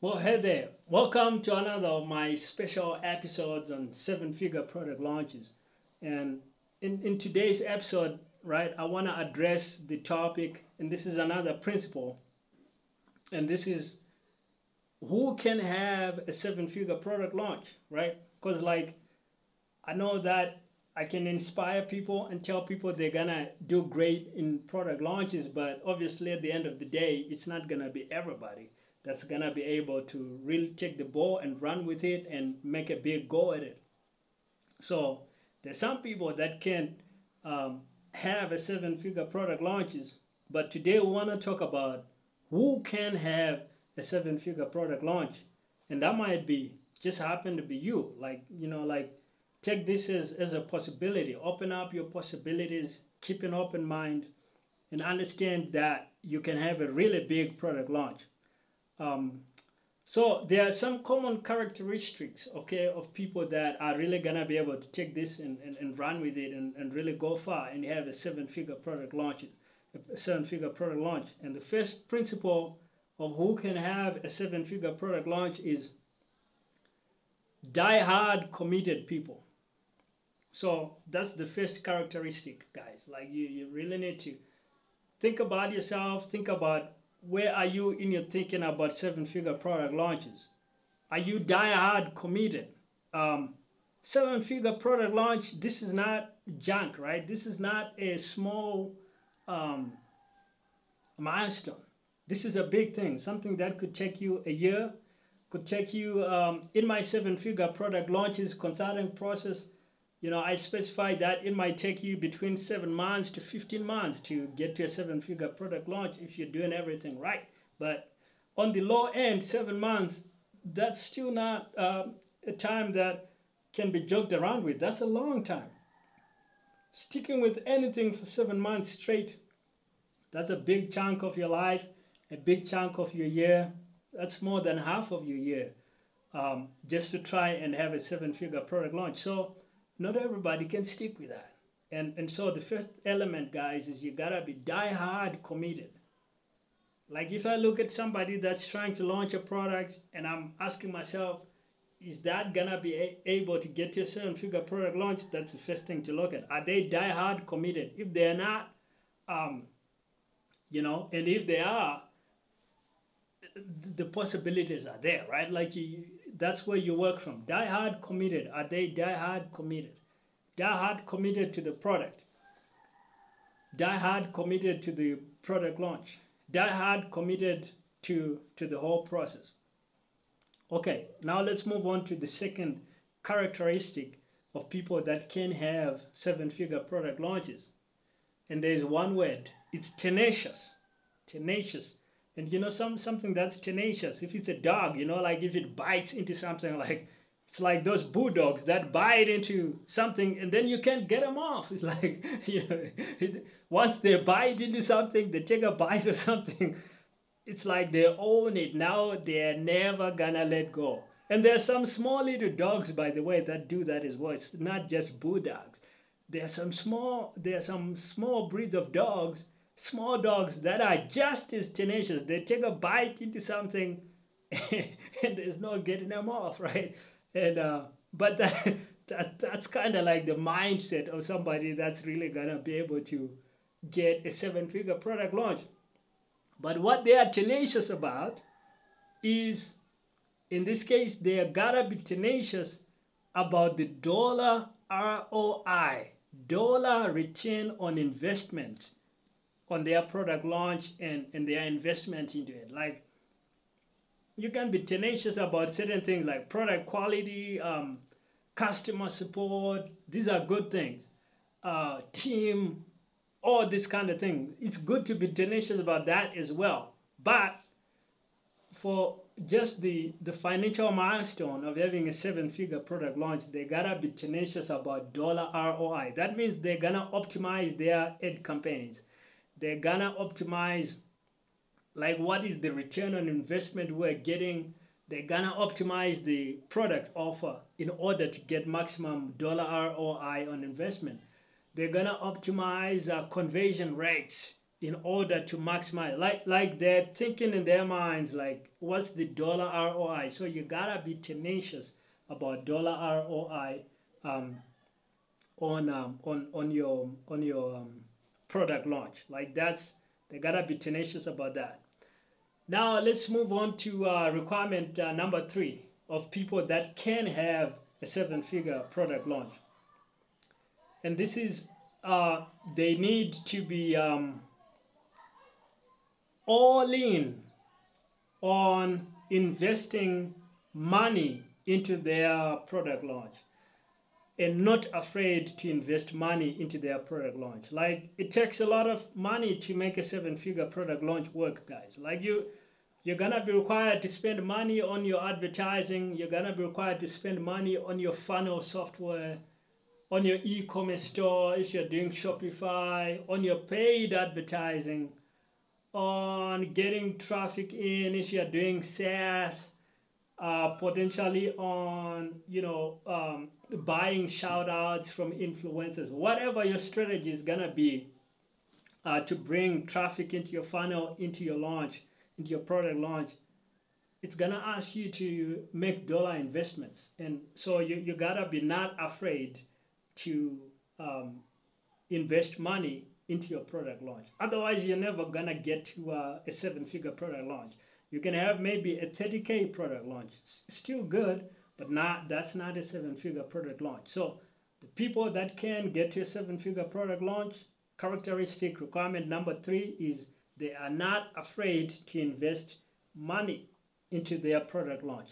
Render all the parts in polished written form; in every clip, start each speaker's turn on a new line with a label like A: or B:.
A: Well, hey there. Welcome to another of my special episodes on seven-figure product launches. And in today's episode, right, I want to address the topic, and this is another principle, and this is who can have a seven-figure product launch, right? Because, like, I know that I can inspire people and tell people they're gonna do great in product launches, but obviously at the end of the day, it's not gonna be everybody that's gonna be able to really take the ball and run with it and make a big go at it. So there's some people that can have a seven-figure product launches, but today we want to talk about who can have a seven-figure product launch, and that might be just happen to be you. Like take this as a possibility. Open up your possibilities, keep an open mind, and understand that you can have a really big product launch. Um, so there are some common characteristics, okay, of people that are really gonna be able to take this and run with it and really go far and have a seven-figure product launch, a seven-figure product launch. And the first principle of who can have a seven-figure product launch is die-hard committed people. So that's the first characteristic, guys. Like you really need to think about yourself, think about where are you in your thinking about seven-figure product launches. Are you die-hard committed? Um, Seven-figure product launch, this is not junk, right? This is not a small um, milestone. This is a big thing, something that could take you a year, could take you, in my seven-figure product launches consulting process, I specify that it might take you between 7 months to 15 months to get to a seven-figure product launch if you're doing everything right. But on the low end, 7 months, that's still not a time that can be joked around with. That's a long time. Sticking with anything for 7 months straight, that's a big chunk of your life, a big chunk of your year. That's more than half of your year, just to try and have a seven-figure product launch. So not everybody can stick with that. And so the first element, guys, is you gotta be die-hard committed. Like if I look at somebody that's trying to launch a product and I'm asking myself, is that gonna be able to get to a seven-figure product launch? That's the first thing to look at. Are they die-hard committed? If they're not, um, and if they are, the possibilities are there, right? Like that's where you work from. Die hard committed. Are they die hard committed? Die hard committed to the product. Die hard committed to the product launch. Die hard committed to the whole process. Okay, now let's move on to the second characteristic of people that can have seven-figure product launches. And there's one word. It's tenacious. Tenacious. And something that's tenacious. If it's a dog, like if it bites into something, like it's like those bulldogs that bite into something and then you can't get them off. It's like once they bite into something, they take a bite or something. It's like they own it. Now they're never gonna let go. And there's some small little dogs, by the way, that do that as well. It's not just bulldogs. There are some small breeds of dogs, small dogs that are just as tenacious. They take a bite into something, and there's no getting them off, right? And but that's kind of like the mindset of somebody that's really gonna be able to get a seven-figure product launch. But what they are tenacious about is, in this case, they gotta be tenacious about the dollar ROI, dollar return on investment on their product launch and their investment into it. Like you can be tenacious about certain things like product quality, customer support. These are good things. Team, all this kind of thing. It's good to be tenacious about that as well. But for just the financial milestone of having a seven-figure product launch, they gotta be tenacious about dollar ROI. That means they're gonna optimize their ad campaigns. They're gonna optimize, like, what is the return on investment we're getting. They're gonna optimize the product offer in order to get maximum dollar ROI on investment. They're gonna optimize conversion rates in order to maximize. Like they're thinking in their minds like, what's the dollar ROI? So you gotta be tenacious about dollar ROI um, on your product launch. Like that's they gotta be tenacious about that. Now let's move on to requirement number 3 of people that can have a seven-figure product launch, and this is they need to be all in on investing money into their product launch and not afraid to invest money into their product launch. Like it takes a lot of money to make a seven-figure product launch work, guys. Like you're gonna be required to spend money on your advertising. You're gonna be required to spend money on your funnel software, on your e-commerce store if you're doing Shopify, on your paid advertising, on getting traffic in if you're doing SaaS, potentially on buying shout outs from influencers. Whatever your strategy is gonna be to bring traffic into your funnel, into your launch, into your product launch, it's gonna ask you to make dollar investments, and so you gotta be not afraid to invest money into your product launch. Otherwise, you're never gonna get to a seven-figure product launch. You can have maybe a 30K product launch, still good, but that's not a seven-figure product launch. So the people that can get to a seven-figure product launch, characteristic requirement number 3 is they are not afraid to invest money into their product launch.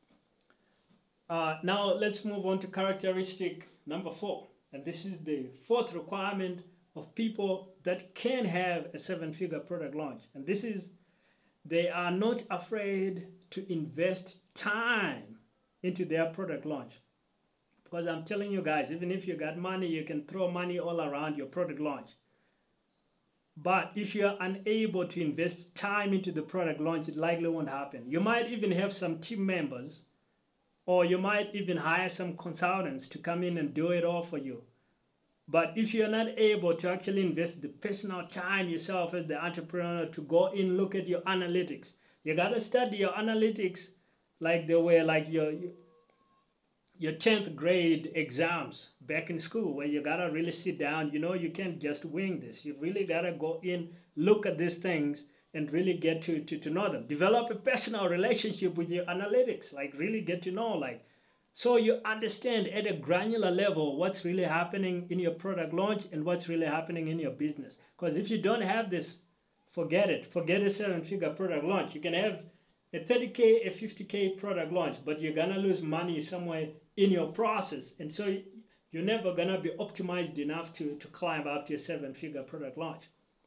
A: Now let's move on to characteristic number 4, and this is the 4th requirement of people that can have a seven-figure product launch, and this is they are not afraid to invest time into their product launch. Because I'm telling you guys, even if you got money, you can throw money all around your product launch. But if you're unable to invest time into the product launch, it likely won't happen. You might even have some team members, or you might even hire some consultants to come in and do it all for you. But if you're not able to actually invest the personal time yourself as the entrepreneur to go in, look at your analytics. You gotta study your analytics like they were like your 10th grade exams back in school, where you gotta really sit down. You can't just wing this. You really gotta go in, look at these things, and really get to know them. Develop a personal relationship with your analytics, like really get to know, like, so you understand at a granular level what's really happening in your product launch and what's really happening in your business. Because if you don't have this, forget it. Forget a seven-figure product launch. You can have a 30K, a 50K product launch, but you're gonna lose money somewhere in your process. And so you're never gonna be optimized enough to climb up to a seven-figure product launch.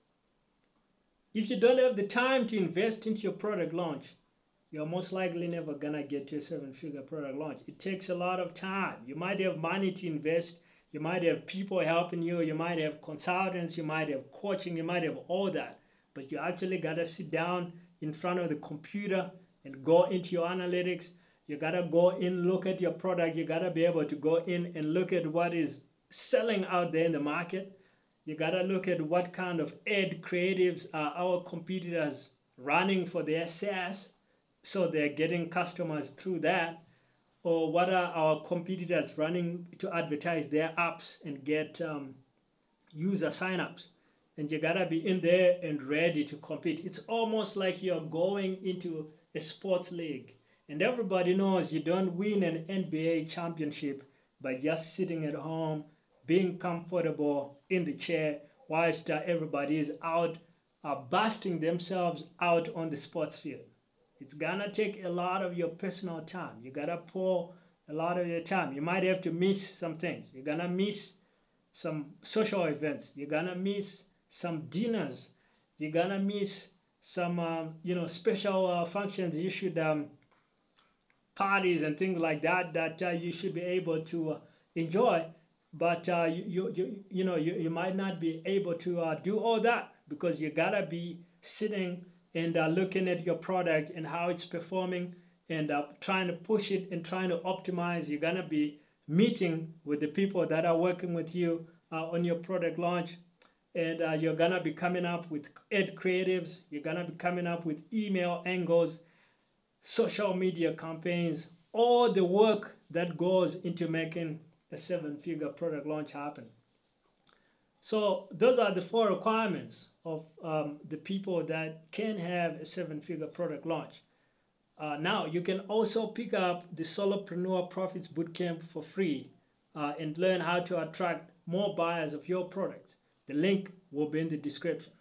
A: If you don't have the time to invest into your product launch, you're most likely never gonna get to a seven-figure product launch. It takes a lot of time. You might have money to invest, you might have people helping you, you might have consultants, you might have coaching, you might have all that, but you actually gotta sit down in front of the computer and go into your analytics. You gotta go in, look at your product. You gotta be able to go in and look at what is selling out there in the market. You gotta look at what kind of ad creatives are our competitors running for their SaaS, so they're getting customers through that, or what are our competitors running to advertise their apps and get user signups. And you gotta be in there and ready to compete. It's almost like you're going into a sports league, and everybody knows you don't win an NBA championship by just sitting at home, being comfortable in the chair, whilst everybody is out busting themselves out on the sports field. It's gonna take a lot of your personal time. You gotta pour a lot of your time. You might have to miss some things. You're gonna miss some social events. You're gonna miss some dinners. You're gonna miss some special functions. You should parties and things like that that you should be able to enjoy. But you might not be able to do all that, because you gotta be sitting and looking at your product and how it's performing, and trying to push it and trying to optimize. You're gonna be meeting with the people that are working with you on your product launch, and you're gonna be coming up with ad creatives, you're gonna be coming up with email angles, social media campaigns, all the work that goes into making a seven-figure product launch happen. So those are the four requirements of the people that can have a seven-figure product launch. Now you can also pick up the Solopreneur Profits Bootcamp for free and learn how to attract more buyers of your product. The link will be in the description.